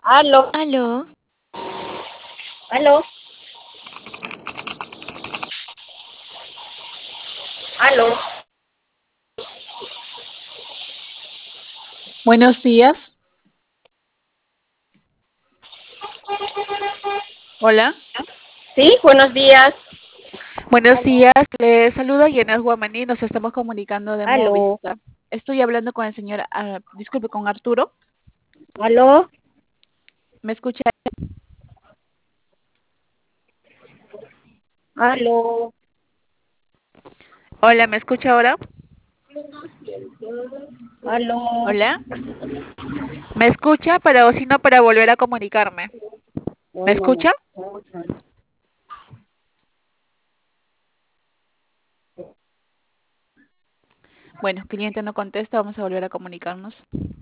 Aló, Aló, aló, aló. Buenos días. Hola. Sí, buenos días. Buenos días. Le saluda Yenes Guamaní. Nos estamos comunicando de Aló, Movistar. Estoy hablando con el señor, disculpe, con Arturo. aló, ¿Me escucha? aló, Hola, ¿me escucha ahora? aló. Hola. ¿Me escucha? Pero si no, para volver a comunicarme. ¿Me No, no me escucha? escuchan. Bueno, cliente no contesta, vamos a volver a comunicarnos.